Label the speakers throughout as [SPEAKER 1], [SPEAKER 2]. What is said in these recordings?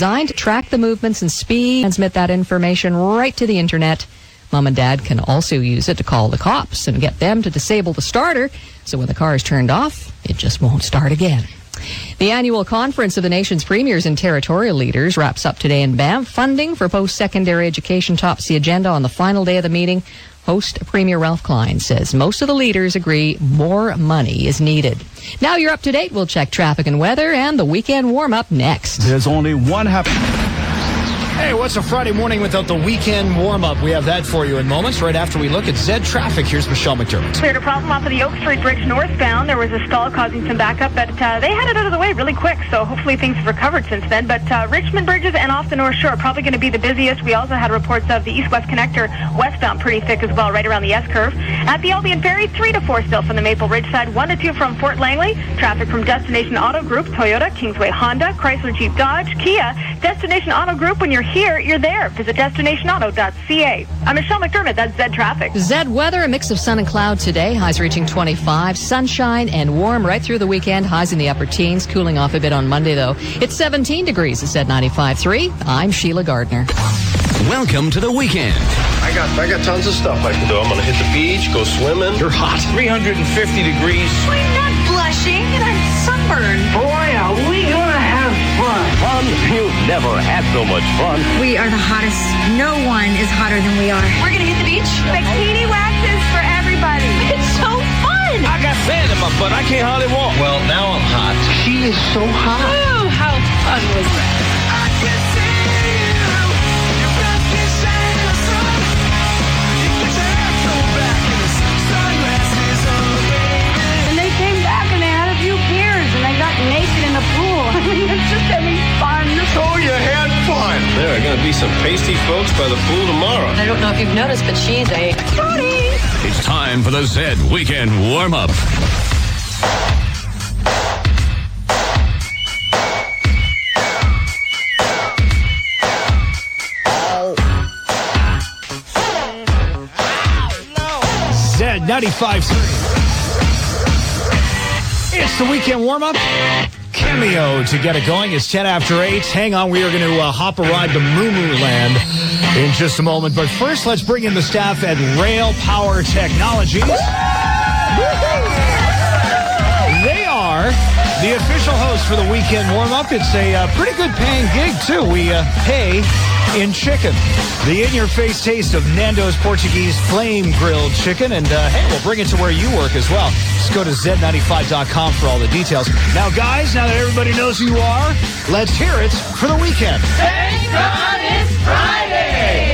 [SPEAKER 1] Designed to track the movements and speed, transmit that information right to the internet. Mom and Dad can also use it to call the cops and get them to disable the starter, so when the car is turned off, it just won't start again. The annual conference of the nation's premiers and territorial leaders wraps up today in Banff. Funding for post-secondary education tops the agenda on the final day of the meeting. Host Premier Ralph Klein says most of the leaders agree more money is needed. Now you're up to date. We'll check traffic and weather and the weekend warm-up next.
[SPEAKER 2] There's only one
[SPEAKER 3] Hey, what's a Friday morning without the weekend warm-up? We have that for you in moments. Right after we look at Zed traffic, here's Michelle McDermott.
[SPEAKER 4] Cleared a problem off of the Oak Street Bridge northbound. There was a stall causing some backup, but they had it out of the way really quick, so hopefully things have recovered since then. But Richmond Bridges and off the North Shore are probably going to be the busiest. We also had reports of the East-West Connector westbound pretty thick as well, right around the S-curve. At the Albion Ferry, 3 to 4 still from the Maple Ridge side, 1 to 2 from Fort Langley. Traffic from Destination Auto Group, Toyota, Kingsway Honda, Chrysler Jeep Dodge, Kia. Destination Auto Group, when you're here, you're there. Visit destinationauto.ca. I'm Michelle McDermott. That's Zed Traffic.
[SPEAKER 1] Zed weather, a mix of sun and cloud today. Highs reaching 25. Sunshine and warm right through the weekend. Highs in the upper teens. Cooling off a bit on Monday, though. It's 17 degrees at Zed 95.3. I'm Sheila Gardner.
[SPEAKER 5] Welcome to the weekend.
[SPEAKER 6] I got tons of stuff I can do. I'm going to hit the beach, go swimming.
[SPEAKER 3] You're hot.
[SPEAKER 6] 350 degrees.
[SPEAKER 7] I'm not blushing, and I'm sunburned.
[SPEAKER 8] Boy, are we gonna have fun.
[SPEAKER 9] Fun? You've never had so much fun.
[SPEAKER 10] We are the hottest. No one is hotter than we are.
[SPEAKER 7] We're gonna hit the beach.
[SPEAKER 11] Bikini waxes for everybody.
[SPEAKER 7] It's so fun.
[SPEAKER 6] I got sand in my butt. I can't hardly walk. Well, now I'm hot.
[SPEAKER 8] She is so hot.
[SPEAKER 7] Oh, how fun was that?
[SPEAKER 11] Naked in the pool. I mean, it's just having fun.
[SPEAKER 6] So you had fun. There are going to be some pasty folks by the pool tomorrow.
[SPEAKER 7] I don't know if you've noticed, but she's a foodie.
[SPEAKER 5] It's time for the Zed Weekend Warm-Up.
[SPEAKER 3] Zed 95.3. It's the weekend warm-up. Cameo to get it going. It's 10 after 8. Hang on, we are going to hop a ride to Moo Moo Land in just a moment. But first, let's bring in the staff at Rail Power Technologies. They are the official host for the weekend warm-up. It's a pretty good paying gig, too. We pay in chicken. The in-your-face taste of Nando's Portuguese flame-grilled chicken. And, hey, we'll bring it to where you work as well. Just go to Z95.com for all the details. Now, guys, now that everybody knows who you are, let's hear it for the weekend.
[SPEAKER 11] Thank God it's Friday!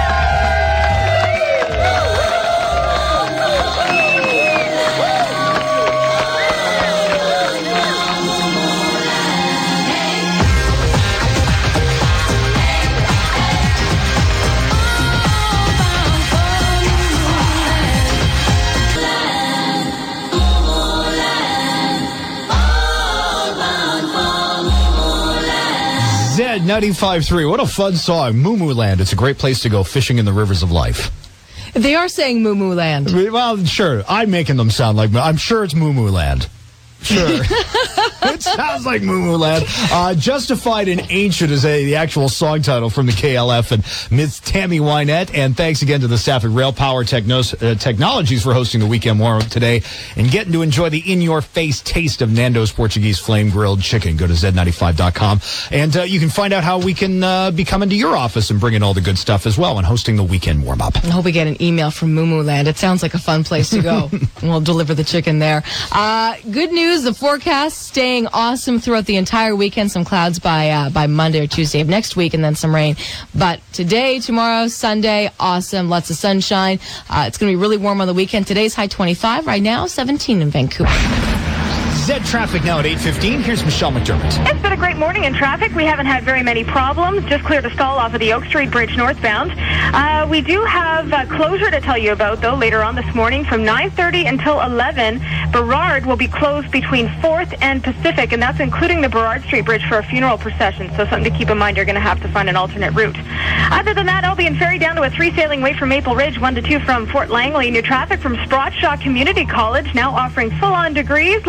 [SPEAKER 3] Zed 95.3. What a fun song. Moo Moo Land. It's a great place to go fishing in the rivers of life.
[SPEAKER 1] They are saying Moo Moo Land.
[SPEAKER 3] Well, sure. I'm making them sound like... I'm sure it's Moo Moo Land. Sure. It sounds like Moo Moo Land. Justified and Ancient is the actual song title from the KLF and Ms. Tammy Wynette. And thanks again to the staff at Rail Power Technologies for hosting the weekend warm-up today and getting to enjoy the in-your-face taste of Nando's Portuguese flame-grilled chicken. Go to Z95.com. And you can find out how we can be coming to your office and bringing all the good stuff as well and hosting the weekend warm-up.
[SPEAKER 1] I hope we get an email from Moo Moo Land. It sounds like a fun place to go. We'll deliver the chicken there. Good news. The forecast staying awesome throughout the entire weekend. Some clouds by Monday or Tuesday of next week, and then some rain. But today, tomorrow, Sunday, awesome. Lots of sunshine. It's going to be really warm on the weekend. Today's high 25. Right now, 17 in Vancouver.
[SPEAKER 3] Zed traffic now at 8:15. Here's Michelle McDermott.
[SPEAKER 4] It's been a great morning in traffic. We haven't had very many problems. Just cleared a stall off of the Oak Street Bridge northbound. We do have closure to tell you about, though, later on this morning from 9:30 until 11. Burrard will be closed between 4th and Pacific, and that's including the Burrard Street Bridge for a funeral procession. So something to keep in mind. You're going to have to find an alternate route. Other than that, Albion Ferry down to a 3 sailing wait from Maple Ridge, 1 to 2 from Fort Langley. New traffic from Sprott Shaw Community College, now offering full-on degrees like a bachelor's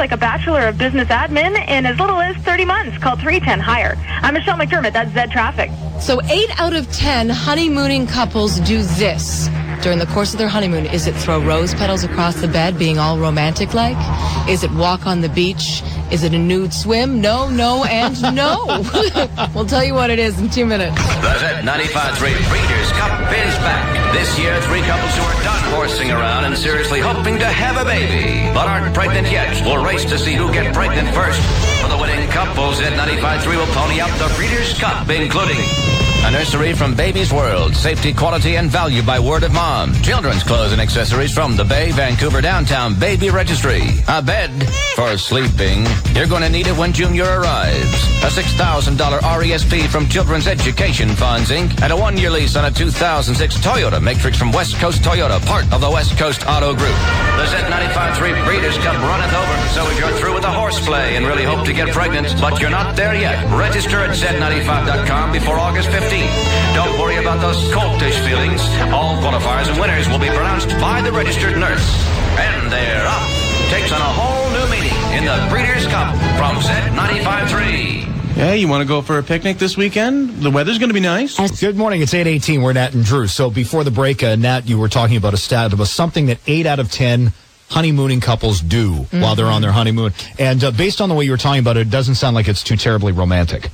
[SPEAKER 4] Bachelor of Business Admin in as little as 30 months. Call 310-HIGHER. I'm Michelle McDermott. That's Zed Traffic.
[SPEAKER 7] So 8 out of 10 honeymooning couples do this during the course of their honeymoon. Is it throw rose petals across the bed, being all romantic-like? Is it walk on the beach? Is it a nude swim? No, and no. We'll tell you what it is in 2 minutes.
[SPEAKER 5] The Z95.3 Breeders' Cup is back. This year, 3 couples who are done horsing around and seriously hoping to have a baby, but aren't pregnant yet, will race to see who gets pregnant first. For the winning couple, Z95.3 will pony up the Breeders' Cup, including a nursery from Baby's World, safety, quality, and value by word of mom. Children's clothes and accessories from the Bay, Vancouver Downtown Baby Registry. A bed for sleeping. You're going to need it when Junior arrives. A $6,000 RESP from Children's Education Funds, Inc. And a 1-year lease on a 2006 Toyota Matrix from West Coast Toyota, part of the West Coast Auto Group. The Z95.3 Breeders' Cup runneth over, so if you're through with the horseplay and really hope to get pregnant, but you're not there yet, register at Z95.com before August 15th. Don't worry about those coltish feelings. All qualifiers and winners will be pronounced by the registered nurse. And they're up. Takes on a whole new meaning in the Breeders' Cup from Z95.3.
[SPEAKER 2] Hey, you want to go for a picnic this weekend? The weather's going to be nice.
[SPEAKER 3] Good morning. It's 8:18. We're Nat and Drew. So before the break, Nat, you were talking about a stat about something that 8 out of 10 honeymooning couples do while they're on their honeymoon. And based on the way you were talking about it, it doesn't sound like it's too terribly romantic.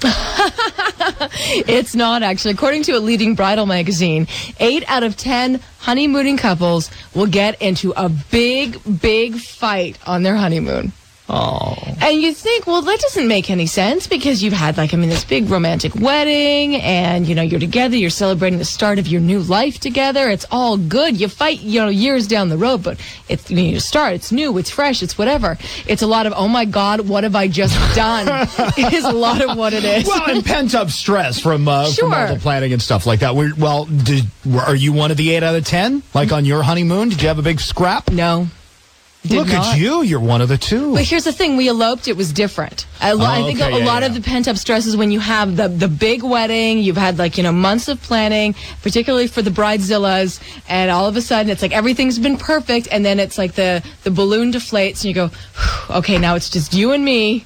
[SPEAKER 7] It's not, actually. According to a leading bridal magazine, 8 out of 10 honeymooning couples will get into a big fight on their honeymoon.
[SPEAKER 3] Oh.
[SPEAKER 7] And you think, well, that doesn't make any sense because you've had, this big romantic wedding and, you're together, you're celebrating the start of your new life together. It's all good. You fight, years down the road, but it's, you start, it's new, it's fresh, it's whatever. It's a lot of, oh my God, what have I just done? It is a lot of what it is.
[SPEAKER 3] Well, and pent up stress from all the planning and stuff like that. Are you one of the 8 out of 10? Like on your honeymoon? Did you have a big scrap?
[SPEAKER 7] No.
[SPEAKER 3] Look at you. You're one of the 2.
[SPEAKER 7] But here's the thing. We eloped. It was different. I think a lot of the pent-up stress is when you have the big wedding. You've had, months of planning, particularly for the bridezillas, and all of a sudden it's like everything's been perfect, and then it's like the balloon deflates, and you go, okay, now it's just you and me.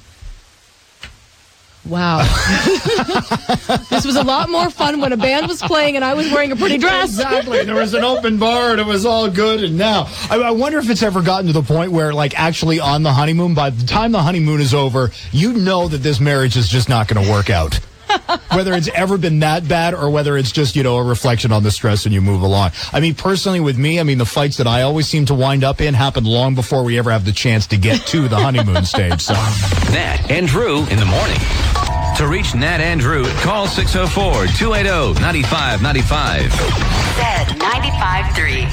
[SPEAKER 7] Wow. This was a lot more fun when a band was playing and I was wearing a pretty dress.
[SPEAKER 3] Exactly. There was an open bar and it was all good. And now, I wonder if it's ever gotten to the point where, actually on the honeymoon, by the time the honeymoon is over, you know that this marriage is just not going to work out. Whether it's ever been that bad or whether it's just, a reflection on the stress and you move along. Personally with me, the fights that I always seem to wind up in happen long before we ever have the chance to get to the honeymoon stage. So,
[SPEAKER 5] Nat and Drew in the morning. To reach Nat and Drew, call 604-280-9595.
[SPEAKER 12] Z95.3.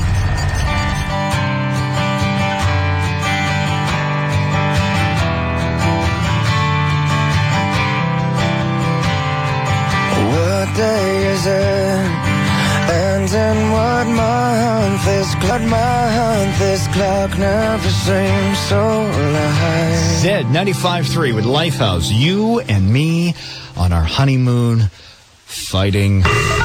[SPEAKER 13] What day is it? And in what month? This clock never seems so alive.
[SPEAKER 3] Z95.3 with Lifehouse. You and me on our honeymoon, fighting,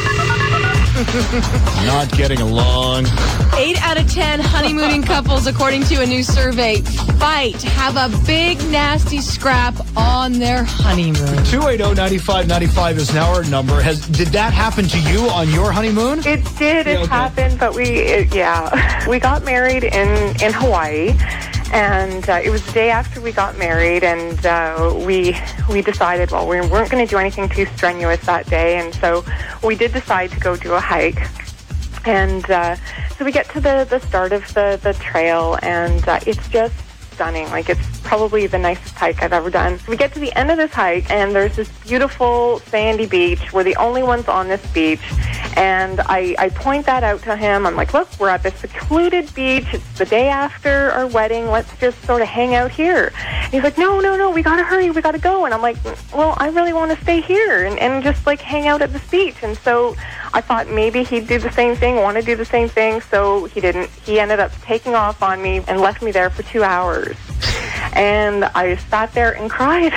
[SPEAKER 3] not getting along.
[SPEAKER 7] 8 out of 10 honeymooning couples, according to a new survey, have a big nasty scrap on their honeymoon.
[SPEAKER 3] 280-9595 is now our number. Did that happen to you on your honeymoon?
[SPEAKER 14] It did. It happened, but we got married in Hawaii. And it was the day after we got married, and we decided, well, we weren't going to do anything too strenuous that day, and so we did decide to go do a hike. And so we get to the start of the trail, and it's just stunning. It's probably the nicest hike I've ever done. We get to the end of this hike, and there's this beautiful sandy beach. We're the only ones on this beach. And I point that out to him. I'm like, look, we're at this secluded beach. It's the day after our wedding. Let's just sort of hang out here. And he's like, no, we got to hurry. We got to go. And I'm like, well, I really want to stay here and just hang out at this beach. And so I thought maybe he'd do the same thing, want to do the same thing. So he didn't. He ended up taking off on me and left me there for 2 hours. And I sat there and cried.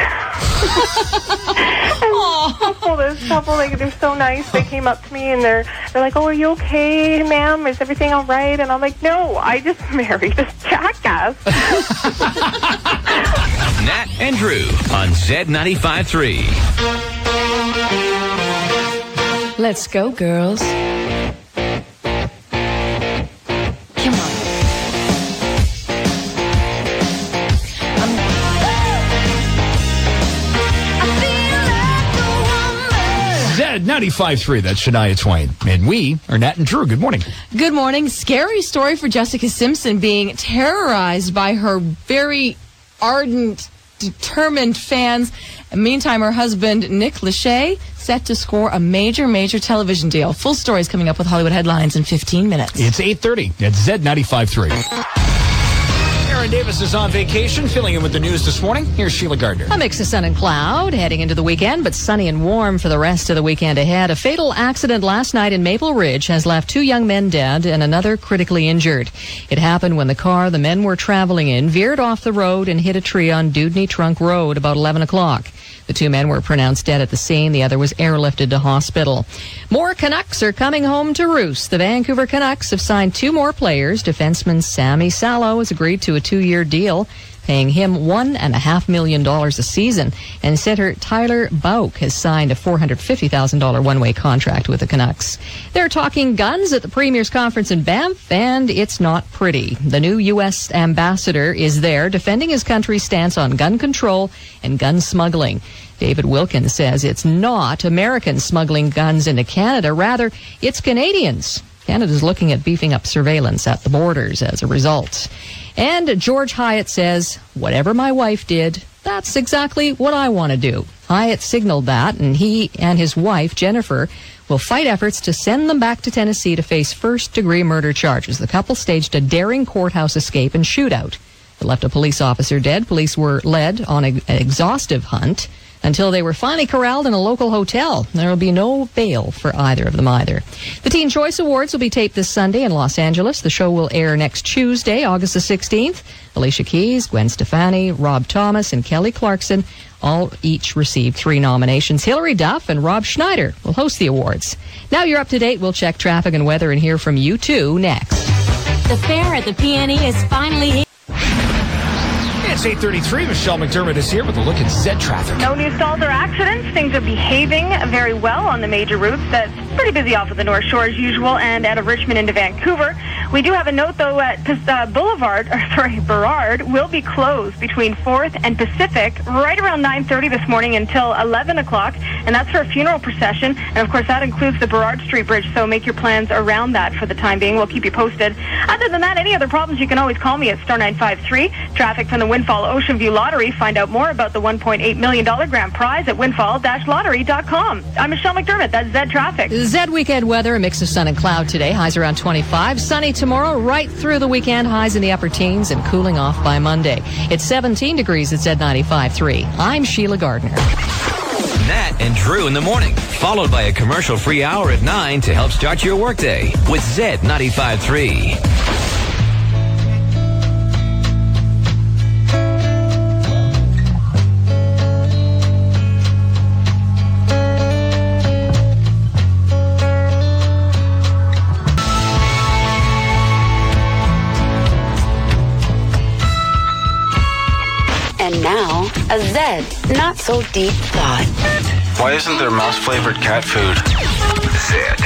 [SPEAKER 14] This couple, they're so nice. They came up to me and they're like, oh, are you okay, ma'am? Is everything all right? And I'm like, no, I just married this jackass.
[SPEAKER 5] Nat and Drew on Z95.3.
[SPEAKER 7] Let's go, girls. Come on.
[SPEAKER 3] Z95.3, that's Shania Twain. And we are Nat and Drew. Good morning.
[SPEAKER 7] Good morning. Scary story for Jessica Simpson being terrorized by her very ardent, determined fans. And meantime, her husband, Nick Lachey, set to score a major television deal. Full story is coming up with Hollywood Headlines in 15 minutes.
[SPEAKER 3] It's 8:30 at Z95.3. Aaron Davis is on vacation, filling in with the news this morning. Here's Sheila Gardner.
[SPEAKER 1] A mix of sun and cloud heading into the weekend, but sunny and warm for the rest of the weekend ahead. A fatal accident last night in Maple Ridge has left 2 young men dead and another critically injured. It happened when the car the men were traveling in veered off the road and hit a tree on Dewdney Trunk Road about 11 o'clock. The 2 men were pronounced dead at the scene. The other was airlifted to hospital. More Canucks are coming home to roost. The Vancouver Canucks have signed 2 more players. Defenseman Sammy Salo has agreed to a 2-year deal, paying him $1.5 million a season. And center Tyler Bouck has signed a $450,000 one-way contract with the Canucks. They're talking guns at the Premier's Conference in Banff, and it's not pretty. The new U.S. ambassador is there defending his country's stance on gun control and gun smuggling. David Wilkins says it's not Americans smuggling guns into Canada. Rather, it's Canadians. Canada's looking at beefing up surveillance at the borders as a result. And George Hyatt says, whatever my wife did, that's exactly what I want to do. Hyatt signaled that, and he and his wife, Jennifer, will fight efforts to send them back to Tennessee to face first-degree murder charges. The couple staged a daring courthouse escape and shootout that left a police officer dead. Police were led on an exhaustive hunt until they were finally corralled in a local hotel. There will be no bail for either of them either. The Teen Choice Awards will be taped this Sunday in Los Angeles. The show will air next Tuesday, August the 16th. Alicia Keys, Gwen Stefani, Rob Thomas, and Kelly Clarkson all each received 3 nominations. Hilary Duff and Rob Schneider will host the awards. Now you're up to date. We'll check traffic and weather and hear from you too next.
[SPEAKER 12] The fair at the PNE is finally here.
[SPEAKER 3] It's 8:33. Michelle McDermott is here with a look at Z traffic.
[SPEAKER 4] No new stalls or accidents. Things are behaving very well on the major routes. That's pretty busy off of the North Shore as usual and out of Richmond into Vancouver. We do have a note, though, at Burrard will be closed between 4th and Pacific right around 9:30 this morning until 11 o'clock, and that's for a funeral procession. And, of course, that includes the Burrard Street Bridge, so make your plans around that for the time being. We'll keep you posted. Other than that, any other problems, you can always call me at star 953. Traffic from the Windfall Ocean View Lottery. Find out more about the $1.8 million grand prize at windfall-lottery.com. I'm Michelle McDermott. That's Z Traffic.
[SPEAKER 1] Z weekend weather, a mix of sun and cloud today. Highs around 25. Sunny tomorrow, right through the weekend. Highs in the upper teens and cooling off by Monday. It's 17 degrees at Z95.3. I'm Sheila Gardner.
[SPEAKER 5] Nat and Drew in the morning, followed by a commercial-free hour at 9 to help start your workday with Z95.3.
[SPEAKER 15] And now, a Z not so deep thought.
[SPEAKER 6] Why isn't there mouse-flavored cat food?
[SPEAKER 5] Z.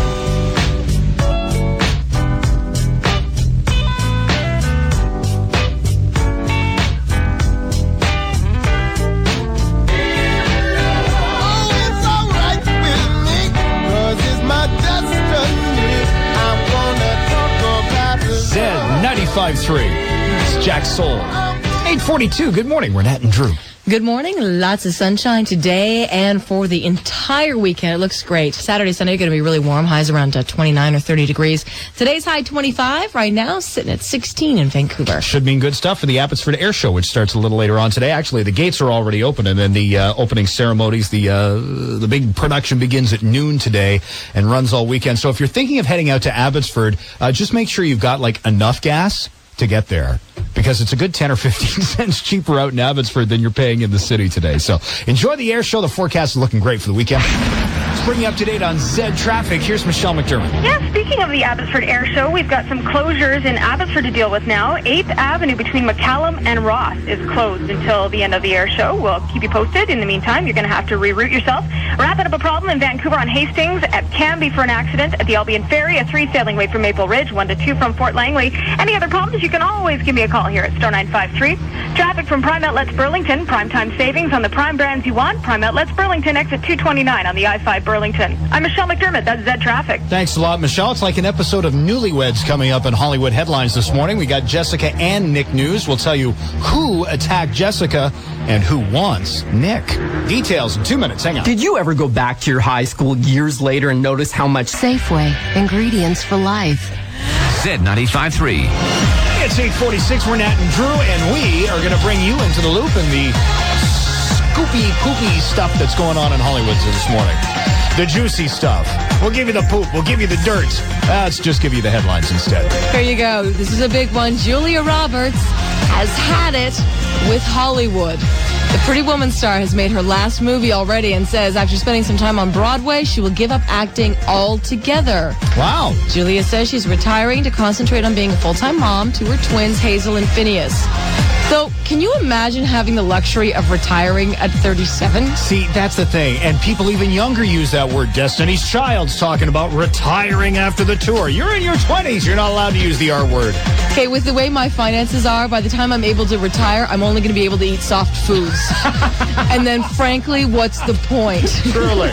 [SPEAKER 3] Z95.3. It's Jack Soul. 8:42. Good morning. We're Nat and Drew.
[SPEAKER 7] Good morning. Lots of sunshine today and for the entire weekend. It looks great. Saturday, Sunday, going to be really warm. Highs around 29 or 30 degrees. Today's high 25. Right now, sitting at 16 in Vancouver.
[SPEAKER 3] Should mean good stuff for the Abbotsford Air Show, which starts a little later on today. Actually, the gates are already open, and then the opening ceremonies, the big production begins at noon today and runs all weekend. So if you're thinking of heading out to Abbotsford, just make sure you've got like enough gas to get there, because it's a good 10 or 15 cents cheaper out in Abbotsford than you're paying in the city today. So enjoy the air show. The forecast is looking great for the weekend. bring you up to date on Zed Traffic. Here's Michelle McDermott.
[SPEAKER 4] Yeah, speaking of the Abbotsford Air Show, we've got some closures in Abbotsford to deal with now. 8th Avenue between McCallum and Ross is closed until the end of the air show. We'll keep you posted. In the meantime, you're going to have to reroute yourself. Wrapping up a problem in Vancouver on Hastings, at Canby for an accident, at the Albion Ferry, a 3 sailing way from Maple Ridge, 1 to 2 from Fort Langley. Any other problems, you can always give me a call here at Star 953. Traffic from Prime Outlets Burlington, primetime savings on the Prime brands you want. Prime Outlets Burlington, exit 229 on the I-5 Burlington. I'm Michelle McDermott. That's Zed Traffic.
[SPEAKER 3] Thanks a lot, Michelle. It's like an episode of Newlyweds coming up in Hollywood Headlines this morning. We got Jessica and Nick news. We'll tell you who attacked Jessica and who wants Nick. Details in 2 minutes. Hang on.
[SPEAKER 16] Did you ever go back to your high school years later and notice how much
[SPEAKER 17] Safeway, ingredients for life.
[SPEAKER 5] Z95.3.
[SPEAKER 3] It's 8:46. We're Nat and Drew, and we are going to bring you into the loop and the scoopy, poopy stuff that's going on in Hollywood this morning. The juicy stuff. We'll give you the poop. We'll give you the dirt. Let's just give you the headlines instead.
[SPEAKER 7] Here you go. This is a big one. Julia Roberts has had it with Hollywood. The Pretty Woman star has made her last movie already and says after spending some time on Broadway, she will give up acting altogether.
[SPEAKER 3] Wow.
[SPEAKER 7] Julia says she's retiring to concentrate on being a full-time mom to her twins, Hazel and Phineas. So, can you imagine having the luxury of retiring at 37?
[SPEAKER 3] See, that's the thing. And people even younger use that word. Destiny's Child's talking about retiring after the tour. You're in your 20s. You're not allowed to use the R word.
[SPEAKER 7] Okay, with the way my finances are, by the time I'm able to retire, I'm only going to be able to eat soft foods. And then, frankly, what's the point?
[SPEAKER 3] Truly.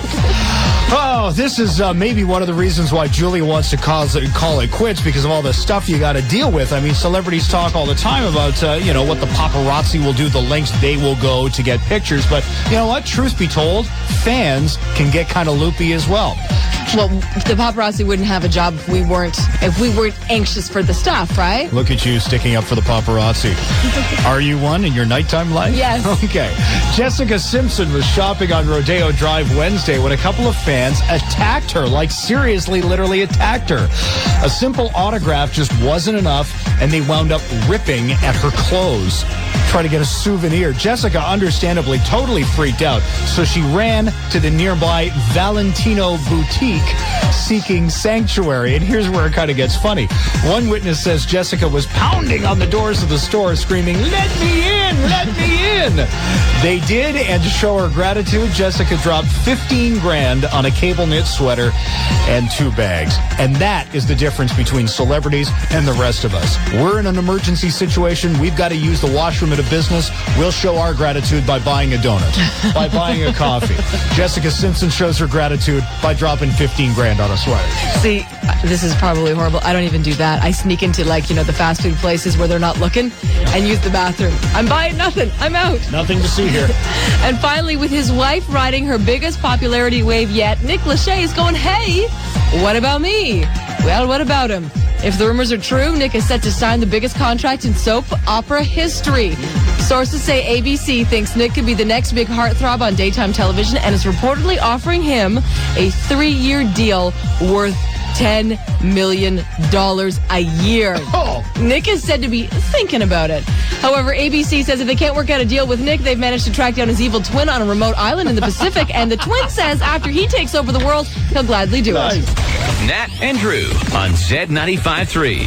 [SPEAKER 3] Oh, this is maybe one of the reasons why Julia wants to call it quits, because of all the stuff you got to deal with. I mean, celebrities talk all the time about, what the paparazzi will do, the lengths they will go to get pictures. But you know what? Truth be told, fans can get kind of loopy as well.
[SPEAKER 7] Well, the paparazzi wouldn't have a job if we weren't anxious for the stuff, right?
[SPEAKER 3] Look at you sticking up for the paparazzi. Are you one in your nighttime life?
[SPEAKER 7] Yes.
[SPEAKER 3] Okay. Jessica Simpson was shopping on Rodeo Drive Wednesday when a couple of fans attacked her, like seriously, literally attacked her. A simple autograph just wasn't enough, and they wound up ripping at her clothes, trying to get a souvenir. Jessica, understandably, totally freaked out, so she ran to the nearby Valentino boutique seeking sanctuary. And here's where it kind of gets funny. One witness says Jessica was pounding on the doors of the store, screaming, "Let me in! Let me in!" They did, and to show her gratitude, Jessica dropped $15,000 on a cable knit sweater and 2 bags. And that is the difference between celebrities and the rest of us. We're in an emergency situation. We've got to use the washroom at a business. We'll show our gratitude by buying a donut, by buying a coffee. Jessica Simpson shows her gratitude by dropping $15,000 on a sweater.
[SPEAKER 7] See, this is probably horrible. I don't even do that. I sneak into the fast food places where they're not looking and use the bathroom. I'm buying nothing. I'm out.
[SPEAKER 3] Nothing to see here.
[SPEAKER 7] And finally, with his wife riding her biggest popularity wave yet, Nick Lachey is going, "Hey, what about me?" Well, what about him? If the rumors are true, Nick is set to sign the biggest contract in soap opera history. Sources say ABC thinks Nick could be the next big heartthrob on daytime television and is reportedly offering him a 3-year deal worth $10 million a year.
[SPEAKER 3] Oh.
[SPEAKER 7] Nick is said to be thinking about it. However, ABC says if they can't work out a deal with Nick, they've managed to track down his evil twin on a remote island in the Pacific, and the twin says after he takes over the world, he'll gladly do it.
[SPEAKER 5] Nat and Drew on Z95.3.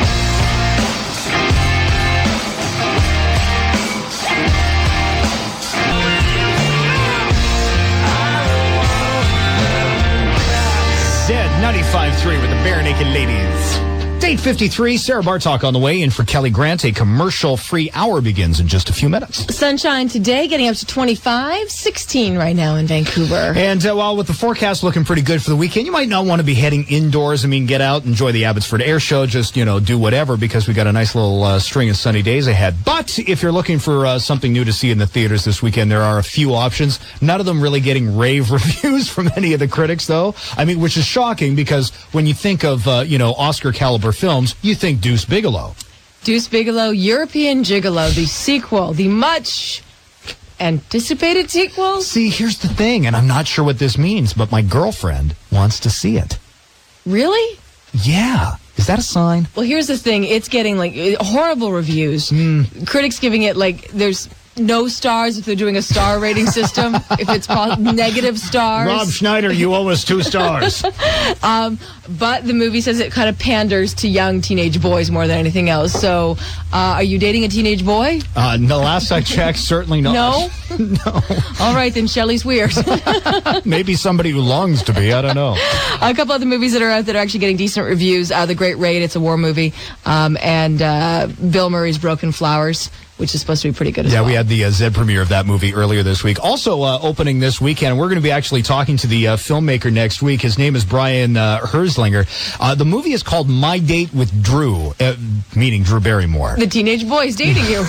[SPEAKER 3] Z95.3 with the Bare Naked Ladies. 8:53, Sarah Bartok on the way in for Kelly Grant. A commercial-free hour begins in just a few minutes.
[SPEAKER 7] Sunshine today, getting up to 25, 16 right now in Vancouver.
[SPEAKER 3] And while with the forecast looking pretty good for the weekend, you might not want to be heading indoors. I mean, get out, enjoy the Abbotsford Air Show, just, do whatever, because we got a nice little string of sunny days ahead. But if you're looking for something new to see in the theaters this weekend, there are a few options. None of them really getting rave reviews from any of the critics, though. I mean, which is shocking, because when you think of, Oscar-caliber films, you think Deuce Bigalow.
[SPEAKER 7] Deuce Bigalow, European Gigolo, the sequel, the much anticipated sequel.
[SPEAKER 3] See, here's the thing, and I'm not sure what this means, but my girlfriend wants to see it.
[SPEAKER 7] Really?
[SPEAKER 3] Yeah. Is that a sign?
[SPEAKER 7] Well, here's the thing. It's getting, horrible reviews. Critics giving it, there's no stars if they're doing a star rating system. If it's negative stars.
[SPEAKER 3] Rob Schneider, you owe us 2 stars.
[SPEAKER 7] But the movie says it kind of panders to young teenage boys more than anything else. So, are you dating a teenage boy?
[SPEAKER 3] No, last I checked, certainly not.
[SPEAKER 7] No?
[SPEAKER 3] No.
[SPEAKER 7] All right, then Shelley's weird.
[SPEAKER 3] Maybe somebody who longs to be. I don't know.
[SPEAKER 7] A couple other movies that are out that are actually getting decent reviews. The Great Raid, it's a war movie. And Bill Murray's Broken Flowers, which is supposed to be pretty good as well.
[SPEAKER 3] Yeah, we had the Z premiere of that movie earlier this week. Also opening this weekend, we're going to be actually talking to the filmmaker next week. His name is Brian Herzlinger. The movie is called My Date with Drew, meaning Drew Barrymore.
[SPEAKER 7] The teenage boy's dating you.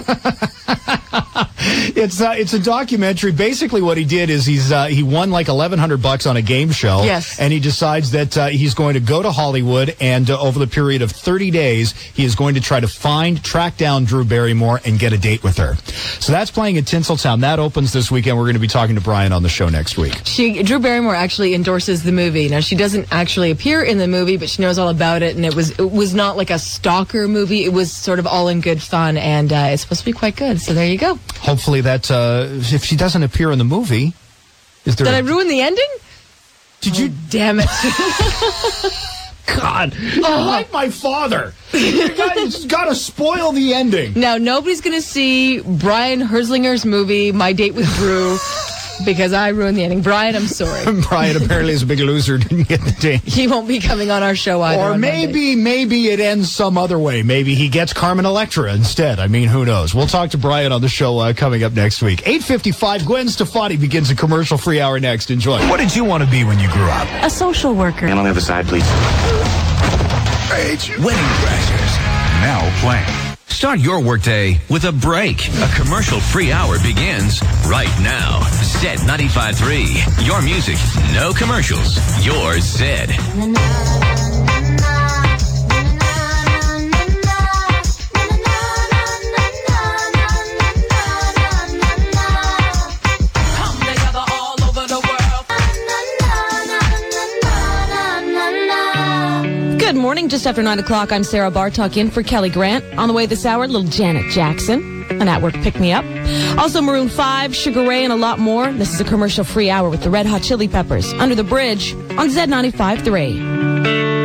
[SPEAKER 3] It's a documentary. Basically, what he did is he won like $1,100 on a game show.
[SPEAKER 7] Yes.
[SPEAKER 3] And he decides that he's going to go to Hollywood, and over the period of 30 days, he is going to try to track down Drew Barrymore and get a date with her. So that's playing at Tinseltown. That opens this weekend. We're going to be talking to Brian on the show next week.
[SPEAKER 7] Drew Barrymore actually endorses the movie. Now, she doesn't actually appear in the movie, but she knows all about it, and it was not like a stalker movie. It was sort of all in good fun, and it's supposed to be quite good. So there you go.
[SPEAKER 3] Hopefully that, if she doesn't appear in the movie, is there...
[SPEAKER 7] Did I ruin the ending?
[SPEAKER 3] Did you...
[SPEAKER 7] Damn it.
[SPEAKER 3] God, you're like my father. You just got to spoil the ending.
[SPEAKER 7] Now, nobody's going to see Brian Herzlinger's movie, My Date with Drew, because I ruined the ending. Brian, I'm sorry.
[SPEAKER 3] Brian apparently is a big loser, didn't get the date.
[SPEAKER 7] He won't be coming on our show either.
[SPEAKER 3] Or maybe it ends some other way. Maybe he gets Carmen Electra instead. I mean, who knows? We'll talk to Brian on the show coming up next week. 8:55, Gwen Stefani begins a commercial-free hour next. Enjoy. What did you want to be when you grew up?
[SPEAKER 18] A social worker.
[SPEAKER 19] And on the other side, please.
[SPEAKER 20] Wedding Crashers, now playing.
[SPEAKER 21] Start your workday with a break. A commercial-free hour begins right now. Zed 95.3. Your music, no commercials. Your Zed.
[SPEAKER 18] Good morning. Just after 9 o'clock, I'm Sarah Bartok in for Kelly Grant. On the way this hour, little Janet Jackson, an at-work pick-me-up. Also Maroon 5, Sugar Ray, and a lot more. This is a commercial-free hour with the Red Hot Chili Peppers. Under the Bridge on Z95.3.